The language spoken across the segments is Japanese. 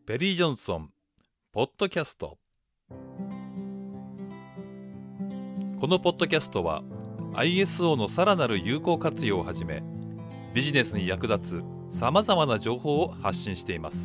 ペリー・ジョンソンポッドキャスト。このポッドキャストは ISO のさらなる有効活用をはじめ、ビジネスに役立つさまざまな情報を発信しています。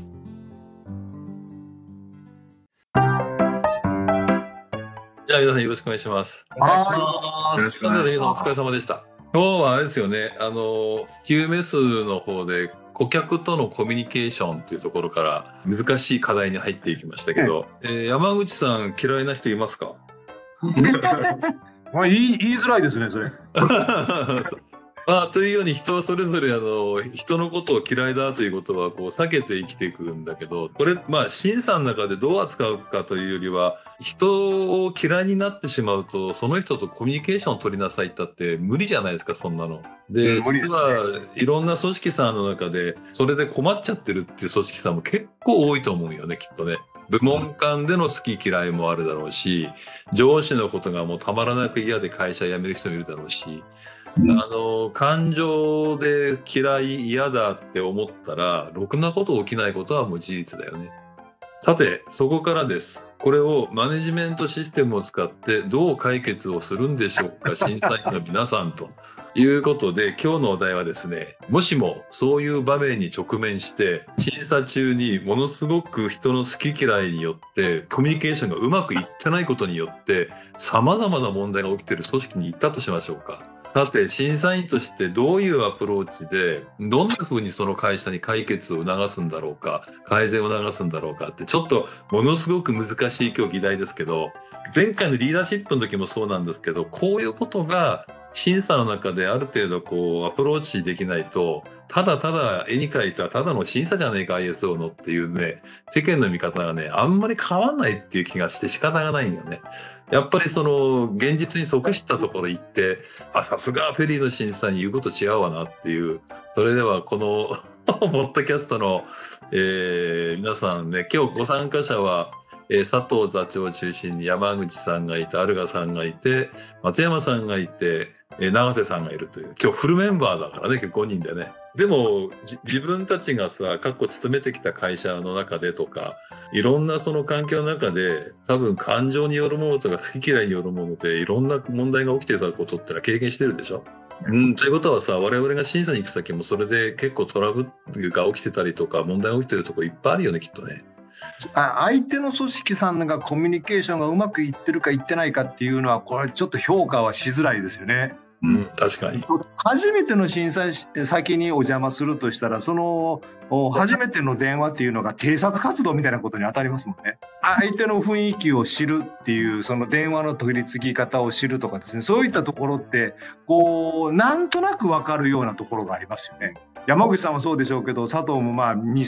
じゃあ皆さんよろしくお願いします。 お願いします。 お疲れ様でした。今日はあれですよね、QMS の方で顧客とのコミュニケーションというところから難しい課題に入っていきましたけど、山口さん嫌いな人いますか？ まあ言いづらいですね、それ。 というように人はそれぞれ人のことを嫌いだということはこう避けて生きていくんだけど、これ審査の中でどう扱うかというよりは、人を嫌いになってしまうとその人とコミュニケーションを取りなさいったって無理じゃないですか、そんなの。で、実はいろんな組織さんの中でそれで困っちゃってるっていう組織さんも結構多いと思うよね、きっとね。部門間での好き嫌いもあるだろうし、上司のことがもうたまらなく嫌で会社辞める人もいるだろうし、感情で嫌い嫌だって思ったらろくなこと起きないことはもう事実だよね。さて、そこからです。これをマネジメントシステムを使ってどう解決をするんでしょうか、審査員の皆さんということで、今日のお題はですね、もしもそういう場面に直面して審査中にものすごく人の好き嫌いによってコミュニケーションがうまくいってないことによって様々な問題が起きている組織に行ったとしましょうか。さて、審査員としてどういうアプローチでどんな風にその会社に解決を促すんだろうか、改善を促すんだろうかって、ちょっとものすごく難しい今日議題ですけど、前回のリーダーシップの時もそうなんですけど、こういうことが審査の中である程度こうアプローチできないと、ただただ絵に描いたただの審査じゃねえか ISO のっていうね、世間の見方がねあんまり変わんないっていう気がして仕方がないんだよね。やっぱりその現実に即したところ行って、さすがフェリーの審査に言うこと違うわなっていう。それではこのポッドキャストの、皆さんね、今日ご参加者は佐藤座長を中心に山口さんがいて、アルガさんがいて、松山さんがいて、永瀬さんがいるという、今日フルメンバーだからね、5人でね。でも自分たちがさ、過去勤めてきた会社の中でとか、いろんなその環境の中で多分感情によるものとか好き嫌いによるものでいろんな問題が起きてたことってのは経験してるでしょ。ということはさ、我々が審査に行く先もそれで結構トラブルが起きてたりとか問題が起きてるとこいっぱいあるよね、きっとね。 相手の組織さんがコミュニケーションがうまくいってるかいってないかっていうのは、これちょっと評価はしづらいですよね。 確かに。 初めての審査先にお邪魔するとしたら、その初めての電話っていうのが偵察活動みたいなことに当たりますもんね。相手の雰囲気を知るっていう、その電話の取り次ぎ方を知るとかですね、そういったところってこうなんとなく分かるようなところがありますよね。山口さんはそうでしょうけど、佐藤も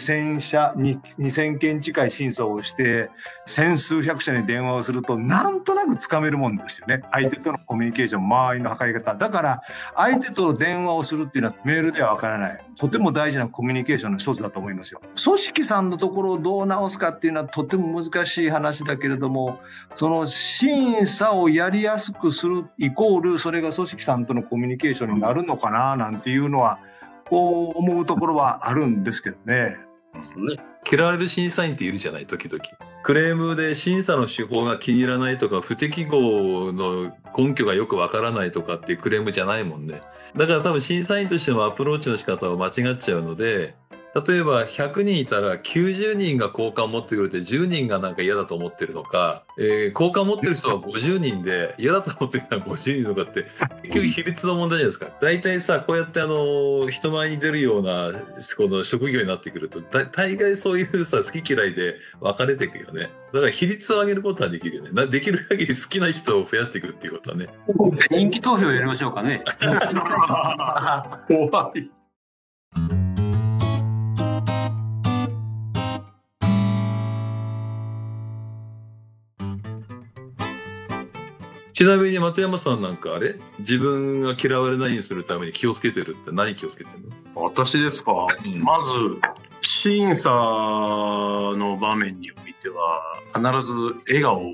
2000件近い審査をして千数百社に電話をするとなんとなくつかめるもんですよね。相手とのコミュニケーション、周りの測り方だから、相手と電話をするっていうのはメールではわからない、とても大事なコミュニケーションの一つだと思いますよ。組織さんのところをどう直すかっていうのはとても難しい話だけれども、その審査をやりやすくするイコールそれが組織さんとのコミュニケーションになるのかななんていうのはこう思うところはあるんですけどね。 嫌われる審査員っているじゃない、時々。クレームで審査の手法が気に入らないとか、不適合の根拠がよくわからないとかっていうクレームじゃないもんね。だから多分審査員としてもアプローチの仕方を間違っちゃうので、例えば100人いたら90人が好感を持ってくれて10人がなんか嫌だと思ってるのか、好感を持ってる人は50人で嫌だと思ってる人は50人とかって結局比率の問題じゃないですか。大体さ、こうやって人前に出るようなこの職業になってくると大概そういうさ、好き嫌いで分かれていくよね。だから比率を上げることはできるよね。できる限り好きな人を増やしていくっていうことはね。 人気投票やりましょうかね。 怖い。 ちなみに松山さんなんか自分が嫌われないようにするために気をつけてるって何気をつけてるの？ 私ですか、まず審査の場面においては必ず笑顔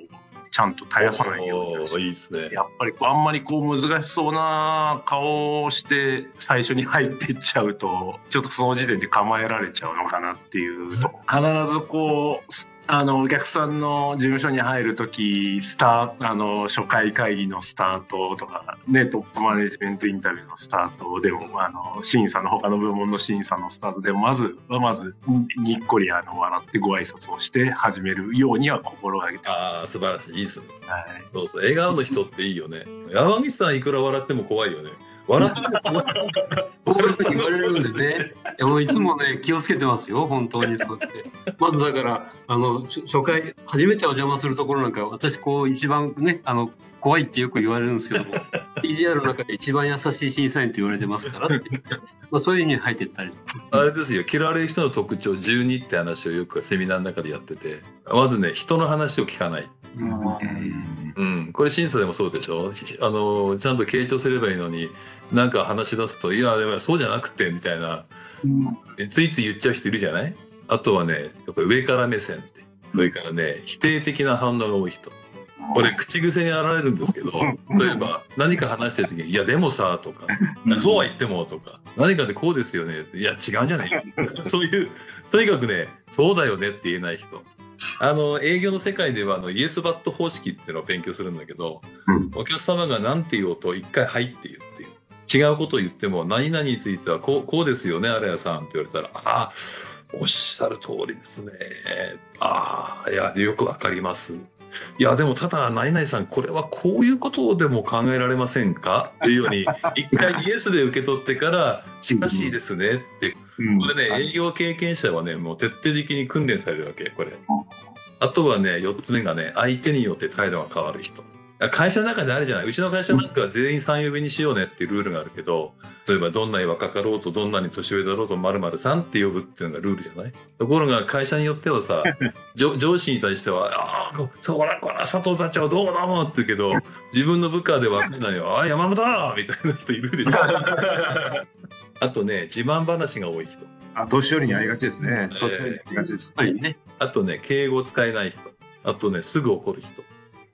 ちゃんと絶やさないようにいいですね。 やっぱりあんまりこう難しそうな顔をして最初に入っていっちゃうとちょっとその時点で構えられちゃうのかなっていう必ずこうお客さんの事務所に入るとき初回会議のスタートとかね、トップマネジメントインタビューのスタートでも審査の他の部門の審査のスタートでもまずにっこり笑ってご挨拶をして始めるようには心がけてます。 素晴らしい、いいですね。 はい、 そうそう、笑顔の人っていいよね。山岸さんいくら笑っても怖いよね。笑っても怖い。 こういうふうに言われるんでね、いつもね気をつけてますよ、本当にそうやって。まずだから初回初めてお邪魔するところなんか私こう一番ね怖いってよく言われるんですけどもTGR の中で一番優しい審査員と言われてますからって言って、そういうふうに入っていったり。 あれですよ、嫌われる人の特徴12って話をよくセミナーの中でやってて、まずね、人の話を聞かない。これ審査でもそうでしょ。ちゃんと傾聴すればいいのになんか話し出すと、いやでもそうじゃなくてみたいな、ついつい言っちゃう人いるじゃない。あとはね、やっぱり上から目線って、それからね、否定的な反応が多い人、これ口癖に現れるんですけど、例えば何か話してる時に「いやでもさ」とか「そうは言っても」とか「何かでこうですよね」いや違うんじゃないそういうとにかくね「そうだよね」って言えない人。営業の世界ではイエスバット方式っていうのを勉強するんだけど、お客様が何て言おうと一回「はい」って言って違うことを言っても「何々についてはこうですよねあれやさん」って言われたら「ああおっしゃる通りですね。いやよくわかります。いやでもただ何々さんこれはこういうことでも考えられませんか?」っていうように一回イエスで受け取ってから「しかしですね」ってこれね営業経験者はねもう徹底的に訓練されるわけこれ。あとはね4つ目がね相手によって態度が変わる人。会社の中であるじゃない。うちの会社なんかは全員3呼びにしようねっていうルールがあるけど、例えばどんなに若かろうとどんなに年上だろうと〇〇さんって呼ぶっていうのがルールじゃない。ところが会社によってはさ上司に対しては「こら佐藤座長どうもどうも」って言うけど自分の部下で分かんないよ「山本だ!」みたいな人いるでしょあとね自慢話が多い人。 年寄りにありがちですね。年寄りにありがちですね。 あとね敬語使えない人。あとねすぐ怒る人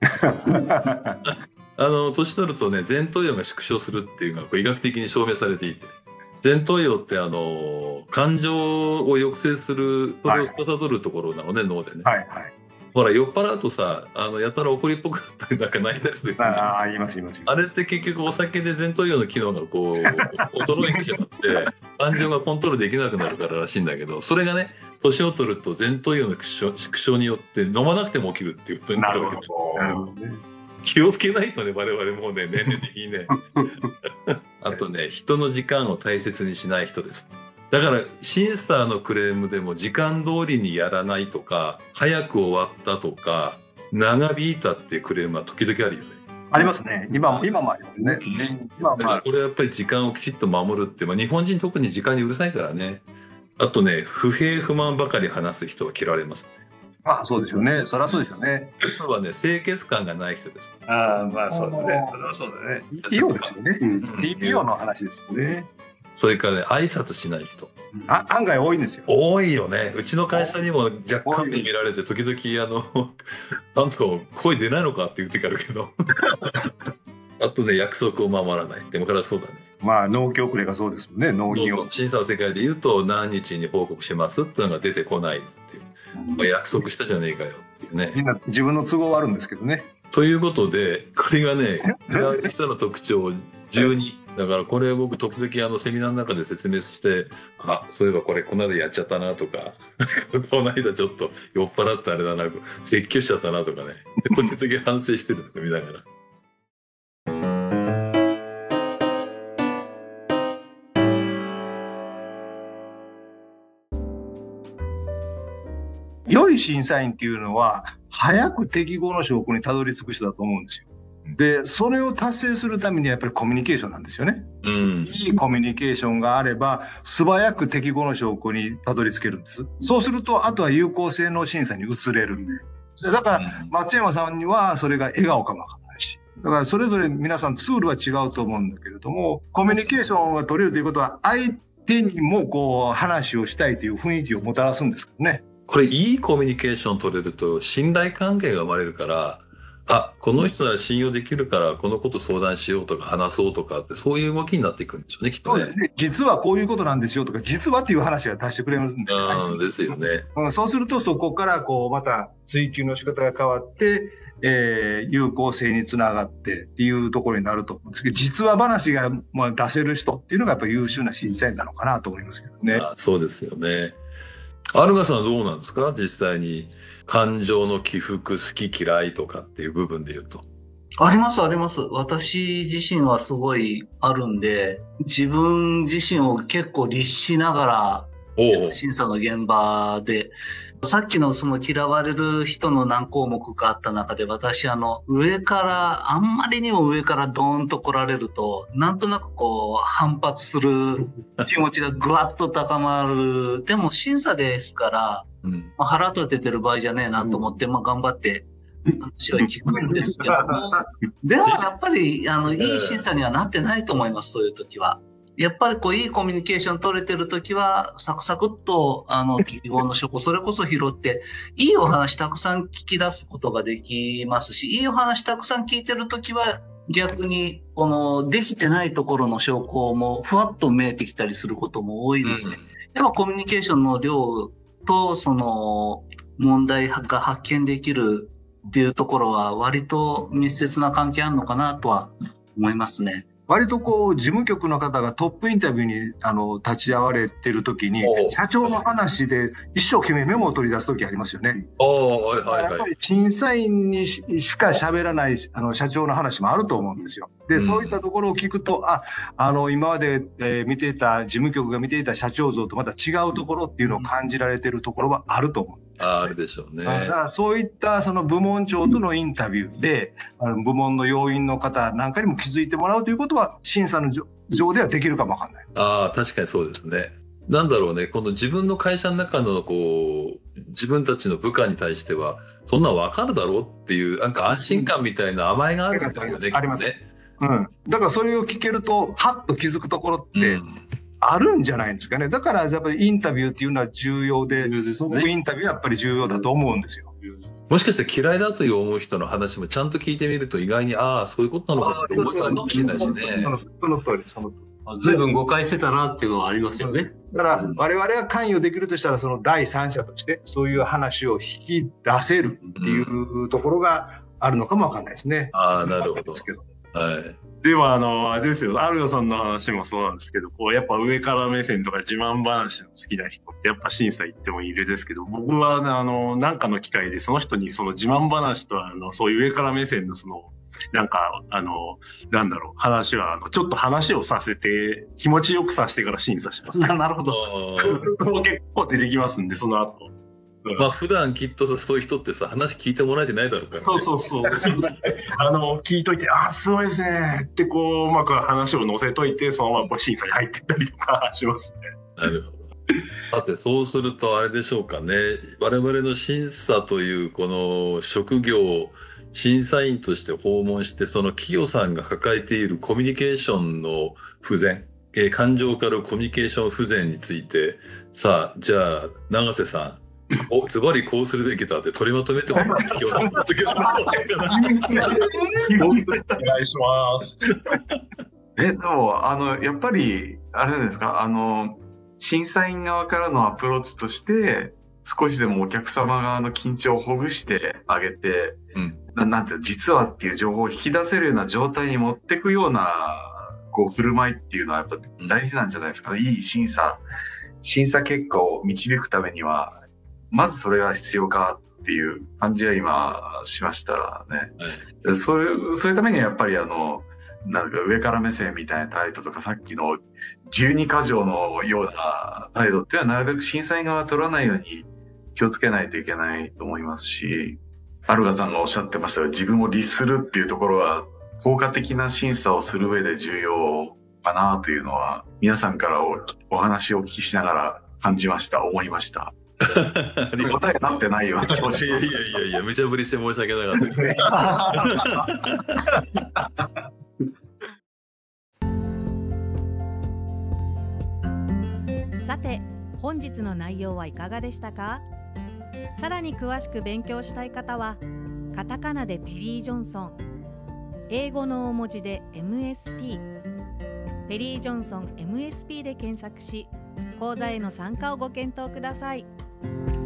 年取るとね前頭葉が縮小するっていうのが医学的に証明されていて、前頭葉って感情を抑制するそれを司るところなのね、脳でね。ほら酔っ払うとさやたら怒りっぽくなったりなんか泣いたりする人いるじゃん。 言いますあれって結局お酒で前頭葉の機能がこう衰えてしまって感情がコントロールできなくなるかららしいんだけど、それがね年を取ると前頭葉の縮小によって飲まなくても起きるっていうことになるわけです。気をつけないとね我々もうね年齢的にねあとね人の時間を大切にしない人です。だから審査のクレームでも時間通りにやらないとか早く終わったとか長引いたっていうクレームは時々あるよね。 ありますね。今もありますね。 だからこれやっぱり時間をきちっと守るって、日本人特に時間にうるさいからね。あとね不平不満ばかり話す人は嫌われますね。 そうですよね。そりゃそうですよね。 あとはね清潔感がない人です。 そうですね。それはそうだね。TPO ですよね。TPO の話ですよね。 それからね挨拶しない人案外多いんですよ。 多いよね。うちの会社にも若干目見られて時々なんとか声出ないのかっていう時あるけどあとね約束を守らない。でもからそうだね。 納期遅れがそうですもんね。納品を審査の世界で言うと何日に報告しますっていうのが出てこないっていう、約束したじゃねえかよっていうね。 みんな自分の都合はあるんですけどね。 ということでこれがね嫌われる人の特徴12だからこれ僕時々セミナーの中で説明してそういえばこれこの間やっちゃったなとかこの間ちょっと酔っ払ってあれだな説教しちゃったなとかね時々反省してるの見ながら。 良い審査員っていうのは早く適合の証拠にたどり着く人だと思うんですよ。でそれを達成するためにはやっぱりコミュニケーションなんですよね。いいコミュニケーションがあれば素早く適合の証拠にたどり着けるんです。そうするとあとは有効性の審査に移れるんで、だから松山さんにはそれが笑顔かもわからないし、だからそれぞれ皆さんツールは違うと思うんだけれども、コミュニケーションが取れるということは相手にも話をしたいという雰囲気をもたらすんですけどね。 これいいコミュニケーション取れると信頼関係が生まれるからこの人なら信用できるからこのこと相談しようとか話そうとかって、そういう動きになっていくんでしょうね、きっとね。 実はこういうことなんですよとか、実はっていう話が出してくれるんで、 ですよね。 そうするとそこからまた追求の仕方が変わって、有効性につながってっていうところになると思うんですけど、実話話が出せる人っていうのがやっぱり優秀な審査員なのかなと思いますけどね。 そうですよね。アルガさんはどうなんですか、実際に感情の起伏、好き嫌いとかっていう部分で言うと。 あります、あります。私自身はすごいあるんで、自分自身を結構律しながら、審査の現場で、さっきのその嫌われる人の何項目かあった中で、私上から、あんまりにも上からドーンと来られると、なんとなく反発する気持ちがぐわっと高まる。でも審査ですから、腹立ててる場合じゃねえなと思って、頑張って話は聞くんですけども、でもやっぱり、いい審査にはなってないと思います、そういう時は。やっぱりいいコミュニケーション取れてるときは、サクサクっと、適合の証拠、それこそ拾って、いいお話たくさん聞き出すことができますし、いいお話たくさん聞いてるときは、逆に、できてないところの証拠も、ふわっと見えてきたりすることも多いので、やっぱコミュニケーションの量と、問題が発見できるっていうところは、割と密接な関係あるのかなとは思いますね。 割と事務局の方がトップインタビューに立ち会われてる時に、社長の話で一生懸命メモを取り出す時ありますよね。やっぱり審査員にしか喋らない社長の話もあると思うんですよ。で、そういったところを聞くと、今まで見ていた、事務局が見ていた社長像とまた違うところっていうのを感じられてるところはあると思うんですよね。 あるでしょうね。 だからそういった部門長とのインタビューで、部門の要員の方なんかにも気づいてもらうということは、審査の上ではできるかもわかんない。 確かにそうですね。なんだろうね、この自分の会社の中の自分たちの部下に対しては、そんなん分かるだろうっていう、なんか安心感みたいな甘えがあるんですよね。 ありますね。だからそれを聞けると、はっと気づくところって、あるんじゃないですかね。だからやっぱりインタビューっていうのは重要で、インタビューはやっぱり重要だと思うんですよ。 もしかして嫌いだという思う人の話もちゃんと聞いてみると、意外にそういうことなのかって思いかもしれないしね。 その通り、その通り。 随分誤解してたなっていうのはありますよね。 だから我々が関与できるとしたら、その第三者としてそういう話を引き出せるっていうところがあるのかもわかんないですね。 なるほど。はい。 では、あれですよ、アルガさんの話もそうなんですけど、やっぱ上から目線とか自慢話の好きな人ってやっぱ審査行ってもいるですけど、僕はなんかの機会でその人にその自慢話とそういう上から目線のなんか、なんだろう、話は、ちょっと話をさせて、気持ちよくさせてから審査します。 なるほど。 結構出てきますんで、その後。 普段きっとそういう人ってさ、話聞いてもらえてないだろうから、ね。 そう。聞いといて、すごいですねってうまく話を乗せといて、そのまま審査に入ってったりとかしますね。 なるほど。さて、そうするとあれでしょうかね。我々の審査というこの職業を審査員として訪問して、その企業さんが抱えているコミュニケーションの不全、感情からコミュニケーション不全について、さあ、じゃあ、永瀬さん、ズバリこうするべきだって取りまとめてもらってお願いします。 でも、やっぱり、あれなんですか、審査員側からのアプローチとして、少しでもお客様側の緊張をほぐしてあげて、なんていう実はっていう情報を引き出せるような状態に持っていくような、振る舞いっていうのはやっぱ大事なんじゃないですかね。いい審査結果を導くためには、まずそれが必要かっていう感じは今しましたね。はい、そういうためにはやっぱりなんか上から目線みたいな態度とか、さっきの12か条のような態度っていうのはなるべく審査員側は取らないように気をつけないといけないと思いますし、アルガさんがおっしゃってましたが、自分を律するっていうところは効果的な審査をする上で重要かなというのは、皆さんからお話をお聞きしながら感じました、思いました。答えになってないような気持ちです。 いや、無茶ぶりして申し訳なかった。 さて、本日の内容はいかがでしたか？さらに詳しく勉強したい方はカタカナでペリー・ジョンソン、英語の大文字で MSP、ペリー・ジョンソン MSP で検索し、講座への参加をご検討ください。